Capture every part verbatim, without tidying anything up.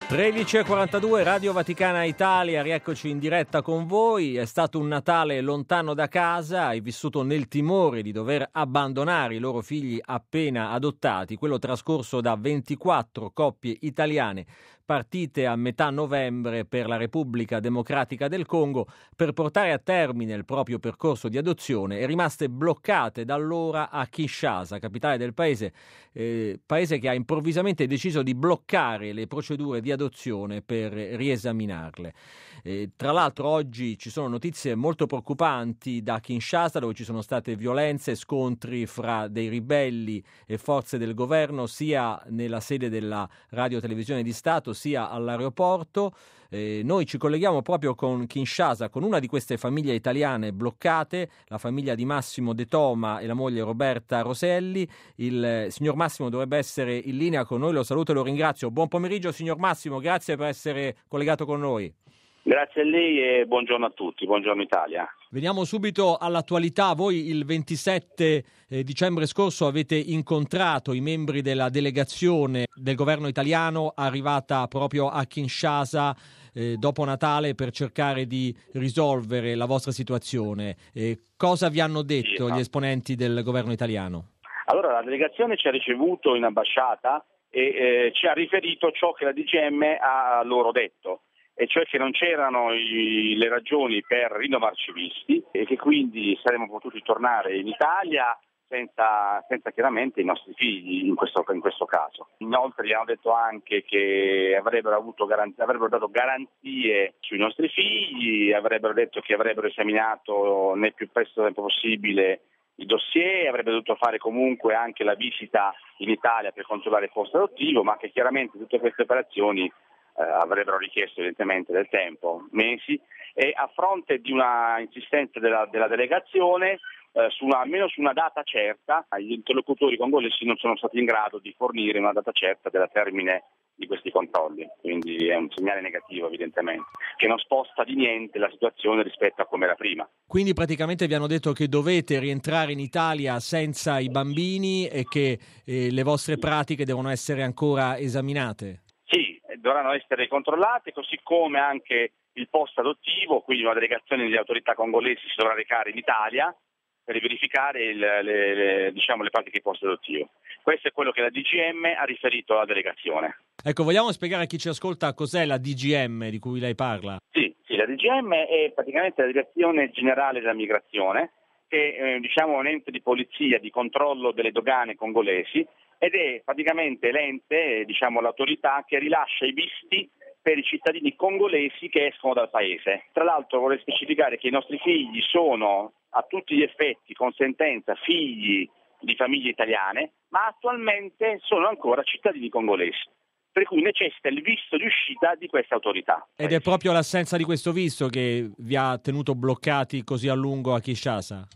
tredici e quarantadue, Radio Vaticana Italia, rieccoci in diretta con voi. È stato un Natale lontano da casa, hai vissuto nel timore di dover abbandonare i loro figli appena adottati, quello trascorso da ventiquattro coppie italiane partite a metà novembre per la Repubblica Democratica del Congo per portare a termine il proprio percorso di adozione e rimaste bloccate da allora a Kinshasa, capitale del paese, eh, paese che ha improvvisamente deciso di bloccare le procedure di adozione per riesaminarle. Eh, tra l'altro oggi ci sono notizie molto preoccupanti da Kinshasa, dove ci sono state violenze e scontri fra dei ribelli e forze del governo sia nella sede della Radio Televisione di Stato sia all'aeroporto. Eh, noi ci colleghiamo proprio con Kinshasa, con una di queste famiglie italiane bloccate, la famiglia di Massimo De Toma e la moglie Roberta Roselli. Il eh, signor Massimo dovrebbe essere in linea con noi, lo saluto e lo ringrazio. Buon pomeriggio signor Massimo, grazie per essere collegato con noi. Grazie a lei e buongiorno a tutti, buongiorno Italia. Veniamo subito all'attualità. Voi il ventisette eh, dicembre scorso avete incontrato i membri della delegazione del governo italiano arrivata proprio a Kinshasa eh, dopo Natale per cercare di risolvere la vostra situazione. Eh, cosa vi hanno detto sì, gli esponenti del governo italiano? Allora, la delegazione ci ha ricevuto in ambasciata e eh, ci ha riferito ciò che la D G M ha loro detto, e cioè che non c'erano i, le ragioni per rinnovarci visti e che quindi saremmo potuti tornare in Italia senza, senza chiaramente i nostri figli in questo, in questo caso. Inoltre gli hanno detto anche che avrebbero, avuto garanzie, avrebbero dato garanzie sui nostri figli, avrebbero detto che avrebbero esaminato nel più presto tempo possibile il dossier, avrebbe dovuto fare comunque anche la visita in Italia per controllare il posto adottivo, ma che chiaramente tutte queste operazioni Eh, avrebbero richiesto evidentemente del tempo, mesi, e a fronte di una insistenza della, della delegazione eh, su una, almeno su una data certa, gli interlocutori congolesi non sono stati in grado di fornire una data certa della termine di questi controlli, quindi è un segnale negativo evidentemente, che non sposta di niente la situazione rispetto a come era prima. Quindi praticamente vi hanno detto che dovete rientrare in Italia senza i bambini e che eh, le vostre pratiche devono essere ancora esaminate? Sì, dovranno essere controllate, così come anche il posto adottivo, quindi una delegazione delle autorità congolesi si dovrà recare in Italia per verificare il, le, le, diciamo, le pratiche di posto adottivo. Questo è quello che la D G M ha riferito alla delegazione. Ecco, vogliamo spiegare a chi ci ascolta cos'è la D G M di cui lei parla? Sì, sì, la D G M è praticamente la Direzione Generale della Migrazione, che è eh, diciamo, un ente di polizia, di controllo delle dogane congolesi, ed è praticamente l'ente, diciamo l'autorità che rilascia i visti per i cittadini congolesi che escono dal paese. Tra l'altro vorrei specificare che i nostri figli sono a tutti gli effetti con sentenza figli di famiglie italiane, ma attualmente sono ancora cittadini congolesi, per cui necessita il visto di uscita di questa autorità. Ed è proprio l'assenza di questo visto che vi ha tenuto bloccati così a lungo a Kinshasa?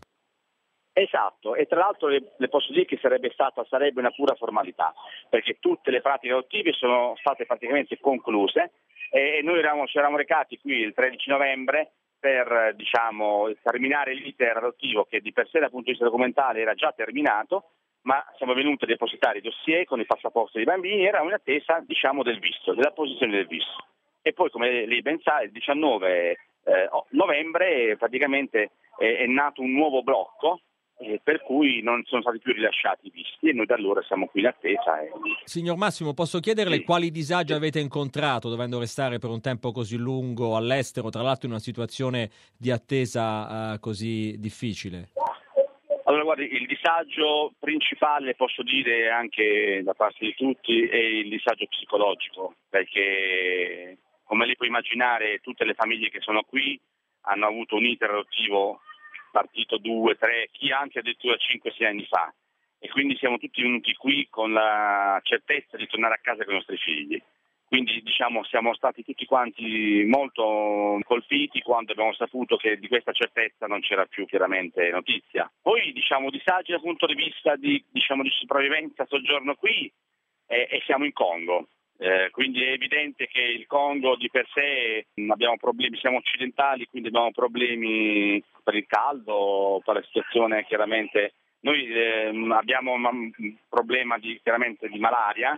Esatto, e tra l'altro le, le posso dire che sarebbe stata sarebbe una pura formalità, perché tutte le pratiche adottive sono state praticamente concluse e noi eravamo, ci eravamo recati qui il tredici novembre per diciamo terminare l'iter adottivo, che di per sé dal punto di vista documentale era già terminato, ma siamo venuti a depositare i dossier con i passaporti dei bambini e eravamo in attesa diciamo del visto, della posizione del visto. E poi, come lei ben sa, il diciannove eh, novembre praticamente è, è nato un nuovo blocco, Eh, per cui non sono stati più rilasciati i visti e noi da allora siamo qui in attesa. E... Signor Massimo, posso chiederle sì. quali disagi sì. avete incontrato dovendo restare per un tempo così lungo all'estero, tra l'altro in una situazione di attesa uh, così difficile? Allora, guardi, il disagio principale, posso dire anche da parte di tutti, è il disagio psicologico, perché come lei può immaginare tutte le famiglie che sono qui hanno avuto un iter adottivo partito due, tre, chi anche addirittura cinque, sei anni fa, e quindi siamo tutti venuti qui con la certezza di tornare a casa con i nostri figli. Quindi diciamo siamo stati tutti quanti molto colpiti quando abbiamo saputo che di questa certezza non c'era più chiaramente notizia. Poi diciamo disagi dal punto di vista di, diciamo, di sopravvivenza, soggiorno qui e, e siamo in Congo. Eh, quindi è evidente che il Congo di per sé abbiamo problemi, siamo occidentali, quindi abbiamo problemi per il caldo, per la situazione chiaramente. Noi eh, abbiamo un problema di, chiaramente di malaria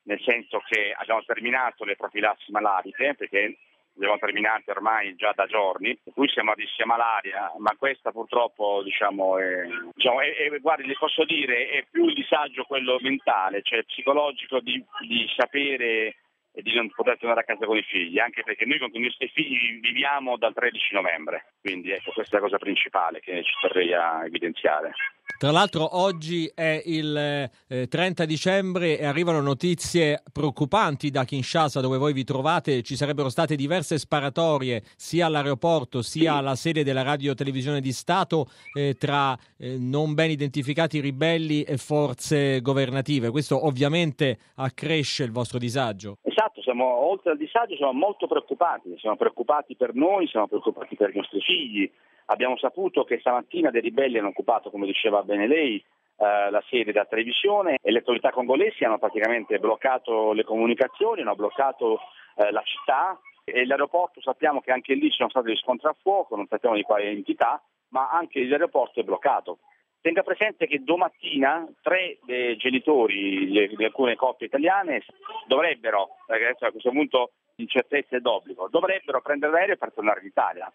nel senso che abbiamo terminato le profilassi malariche, perché abbiamo terminate ormai già da giorni, per cui siamo a rischio malaria, ma questa purtroppo diciamo è, diciamo, è, è guardi, le posso dire, è più il disagio quello mentale, cioè psicologico di, di sapere e di non poter tornare a casa con i figli, anche perché noi con i nostri figli viviamo dal tredici novembre, quindi ecco, questa è la cosa principale che ci terrei a evidenziare. Tra l'altro oggi è il eh, trenta dicembre e arrivano notizie preoccupanti da Kinshasa, dove voi vi trovate. Ci sarebbero state diverse sparatorie sia all'aeroporto sia alla sede della Radio Televisione di Stato eh, tra eh, non ben identificati ribelli e forze governative. Questo ovviamente accresce il vostro disagio. Esatto, siamo, oltre al disagio siamo molto preoccupati, siamo preoccupati per noi, siamo preoccupati per i nostri figli. Abbiamo saputo che stamattina dei ribelli hanno occupato, come diceva bene lei, eh, la sede della televisione e le autorità congolesi hanno praticamente bloccato le comunicazioni, hanno bloccato eh, la città e l'aeroporto. Sappiamo che anche lì ci sono stati degli scontri a fuoco, non sappiamo di quale entità, ma anche l'aeroporto è bloccato. Tenga presente che domattina tre dei genitori di alcune coppie italiane dovrebbero, perché a questo punto l'incertezza è d'obbligo, dovrebbero prendere l'aereo per tornare in Italia.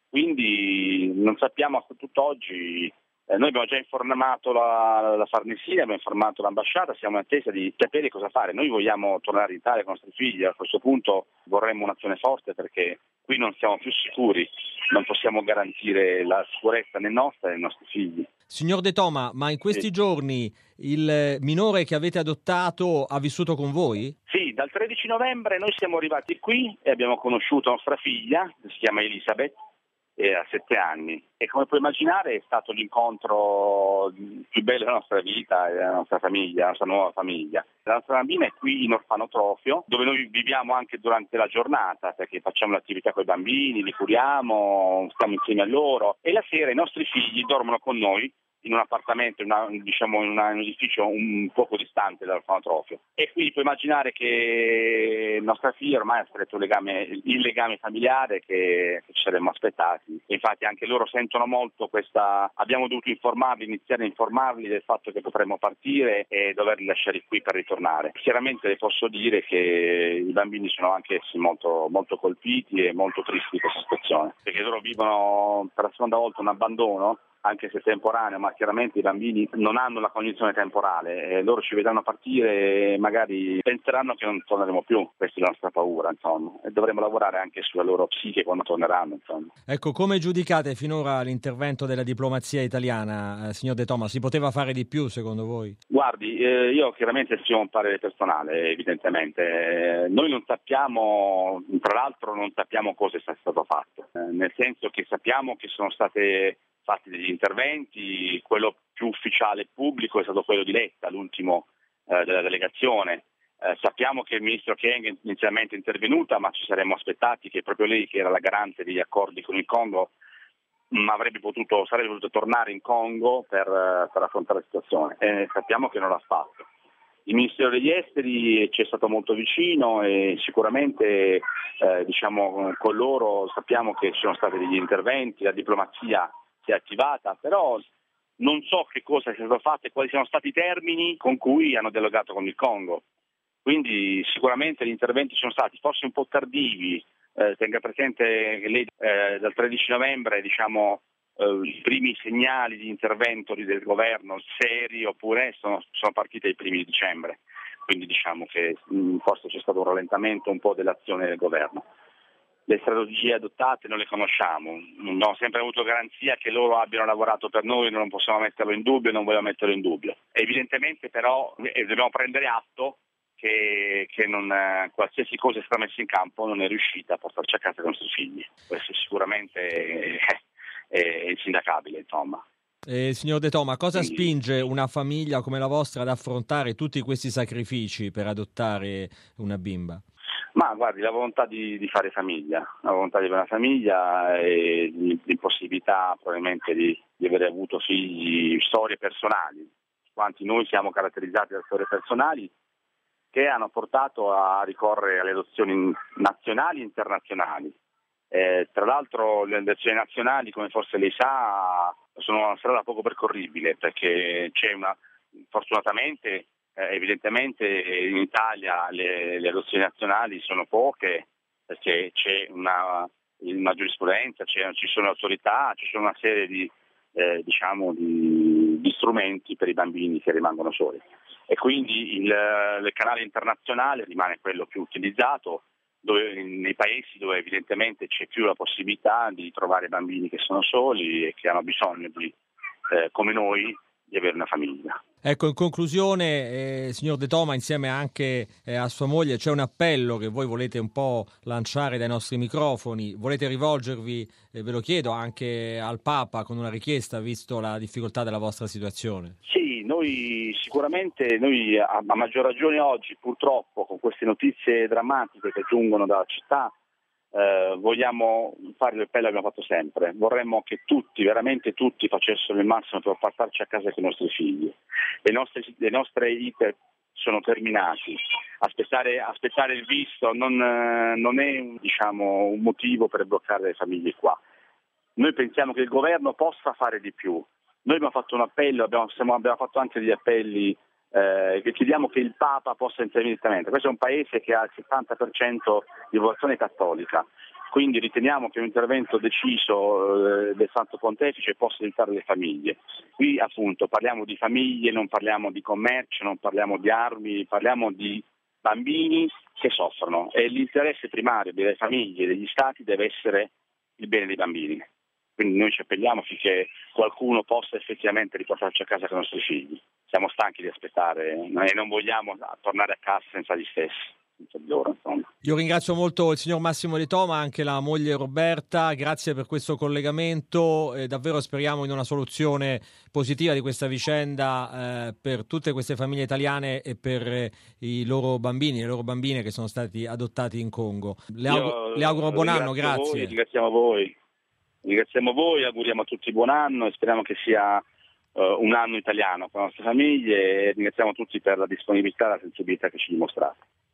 Quindi non sappiamo a tutt'oggi, eh, noi abbiamo già informato la, la Farnesina, abbiamo informato l'ambasciata, siamo in attesa di sapere cosa fare. Noi vogliamo tornare in Italia con i nostri figli, a questo punto vorremmo un'azione forte perché qui non siamo più sicuri, non possiamo garantire la sicurezza né nostra né dei nostri figli. Signor De Toma, ma in questi sì. giorni il minore che avete adottato ha vissuto con voi? Sì, dal tredici novembre noi siamo arrivati qui e abbiamo conosciuto nostra figlia, che si chiama Elisabeth, e ha sette anni. E come puoi immaginare è stato l'incontro più bello della nostra vita e della nostra famiglia, la nostra nuova famiglia. La nostra bambina è qui in orfanotrofio, dove noi viviamo anche durante la giornata, perché facciamo l'attività con i bambini, li curiamo, stiamo insieme a loro e la sera i nostri figli dormono con noi in un appartamento, in, una, diciamo in, una, in un edificio un poco distante dall'orfanotrofio. E quindi puoi immaginare che nostra figlia ormai ha stretto il legame, il legame familiare che, che ci saremmo aspettati. Infatti anche loro sentono molto questa, abbiamo dovuto informarli, iniziare a informarli del fatto che potremmo partire e doverli lasciare qui per ritornare. Chiaramente le posso dire che i bambini sono anche essi molto, molto colpiti e molto tristi di questa situazione, perché loro vivono per la seconda volta un abbandono, anche se temporaneo, ma chiaramente i bambini non hanno la cognizione temporale e loro ci vedranno partire e magari penseranno che non torneremo più. Questa è la nostra paura, insomma, e dovremo lavorare anche sulla loro psiche quando torneranno, insomma. Ecco, come giudicate finora l'intervento della diplomazia italiana, eh, signor De Toma? Si poteva fare di più secondo voi? Guardi, eh, io chiaramente esprimo un parere personale, evidentemente. Eh, noi non sappiamo, tra l'altro non sappiamo cosa è stato fatto, eh, nel senso che sappiamo che sono state fatti degli interventi, quello più ufficiale e pubblico è stato quello di Letta, l'ultimo eh, della delegazione. Eh, sappiamo che il ministro Kyenge è inizialmente intervenuta, ma ci saremmo aspettati che proprio lei, che era la garante degli accordi con il Congo, mh, avrebbe potuto, sarebbe potuto tornare in Congo per, per affrontare la situazione. E sappiamo che non l'ha fatto. Il Ministero degli Esteri ci è stato molto vicino e sicuramente eh, diciamo, con loro sappiamo che ci sono stati degli interventi, la diplomazia si è attivata, però non so che cosa sia stato fatto e quali siano stati i termini con cui hanno dialogato con il Congo. Quindi sicuramente gli interventi sono stati forse un po' tardivi, eh, tenga presente che lei eh, dal tredici novembre diciamo eh, i primi segnali di intervento del governo seri oppure sono, sono partiti ai primi di dicembre, quindi diciamo che mh, forse c'è stato un rallentamento un po' dell'azione del governo. Le strategie adottate non le conosciamo, non ho sempre avuto garanzia che loro abbiano lavorato per noi, non possiamo metterlo in dubbio, non vogliamo metterlo in dubbio. Evidentemente però eh, dobbiamo prendere atto che, che non, eh, qualsiasi cosa è stata messa in campo non è riuscita a portarci a casa i nostri figli. Questo sicuramente è, è insindacabile, insomma. Eh, signor De Toma, cosa Quindi, spinge una famiglia come la vostra ad affrontare tutti questi sacrifici per adottare una bimba? Ma guardi, la volontà di, di fare famiglia, la volontà di avere una famiglia e l'impossibilità probabilmente di, di avere avuto figli, storie personali, quanti noi siamo caratterizzati da storie personali che hanno portato a ricorrere alle adozioni nazionali e internazionali. Eh, tra l'altro le adozioni nazionali, come forse lei sa, sono una strada poco percorribile perché c'è una, fortunatamente, Eh, evidentemente in Italia le, le adozioni nazionali sono poche perché c'è una, una giurisprudenza, c'è, ci sono autorità, ci sono una serie di, eh, diciamo di, di strumenti per i bambini che rimangono soli e quindi il, il canale internazionale rimane quello più utilizzato dove, nei paesi dove evidentemente c'è più la possibilità di trovare bambini che sono soli e che hanno bisogno di, eh, come noi, di avere una famiglia. Ecco, in conclusione, eh, signor De Toma, insieme anche eh, a sua moglie, c'è un appello che voi volete un po' lanciare dai nostri microfoni, volete rivolgervi, eh, ve lo chiedo, anche al Papa con una richiesta, visto la difficoltà della vostra situazione? Sì, noi sicuramente, noi a, a maggior ragione oggi, purtroppo, con queste notizie drammatiche che giungono dalla città, Eh, vogliamo fare l'appello che abbiamo fatto sempre. Vorremmo che tutti, veramente tutti, facessero il massimo per portarci a casa con i nostri figli. Le nostre, le nostre iter sono terminati. Aspettare, aspettare il visto non, non è diciamo, un motivo per bloccare le famiglie qua. Noi pensiamo che il governo possa fare di più. Noi abbiamo fatto un appello, abbiamo, siamo, abbiamo fatto anche degli appelli Eh, che chiediamo che il Papa possa intervenire direttamente. Questo è un paese che ha il settanta per cento di popolazione cattolica, quindi riteniamo che un intervento deciso eh, del Santo Pontefice possa aiutare le famiglie. Qui appunto parliamo di famiglie, non parliamo di commercio, non parliamo di armi, parliamo di bambini che soffrono e l'interesse primario delle famiglie e degli stati deve essere il bene dei bambini. Quindi noi ci appelliamo affinché qualcuno possa effettivamente riportarci a casa con i nostri figli. Siamo stanchi di aspettare e non vogliamo tornare a casa senza di stessi, senza di loro. Insomma. Io ringrazio molto il signor Massimo De Toma, anche la moglie Roberta, grazie per questo collegamento e davvero speriamo in una soluzione positiva di questa vicenda eh, per tutte queste famiglie italiane e per eh, i loro bambini, le loro bambine che sono stati adottati in Congo. Le, auguro, le auguro buon anno, grazie. Voi, ringraziamo voi. Ringraziamo voi, auguriamo a tutti buon anno e speriamo che sia uh, un anno italiano con le nostre famiglie e ringraziamo tutti per la disponibilità e la sensibilità che ci dimostrate.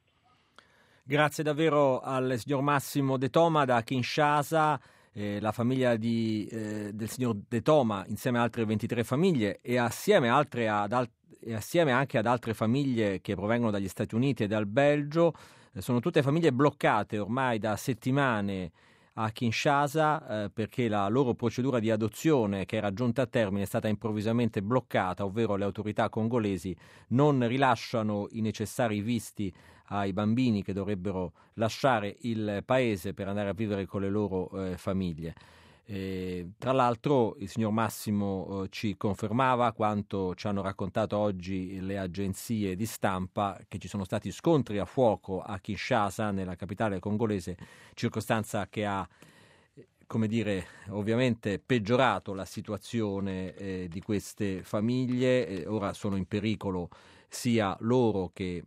Grazie davvero al signor Massimo De Toma da Kinshasa, eh, la famiglia di, eh, del signor De Toma insieme a altre ventitré famiglie e assieme, altre ad al- e assieme anche ad altre famiglie che provengono dagli Stati Uniti e dal Belgio. Eh, sono tutte famiglie bloccate ormai da settimane a Kinshasa eh, perché la loro procedura di adozione che era giunta a termine è stata improvvisamente bloccata, ovvero le autorità congolesi non rilasciano i necessari visti ai bambini che dovrebbero lasciare il paese per andare a vivere con le loro eh, famiglie. E, tra l'altro il signor Massimo eh, ci confermava quanto ci hanno raccontato oggi le agenzie di stampa, che ci sono stati scontri a fuoco a Kinshasa, nella capitale congolese, circostanza che ha, come dire, ovviamente peggiorato la situazione eh, di queste famiglie. Eh, ora sono in pericolo sia loro che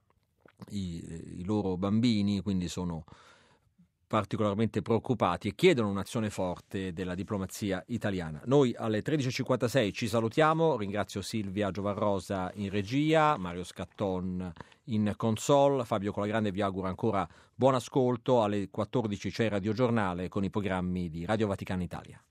i, i loro bambini, quindi sono particolarmente preoccupati e chiedono un'azione forte della diplomazia italiana. Noi alle tredici e cinquantasei ci salutiamo, ringrazio Silvia Giovarrosa in regia, Mario Scatton in console, Fabio Colagrande vi augura ancora buon ascolto, alle quattordici c'è Radio Giornale con i programmi di Radio Vaticana Italia.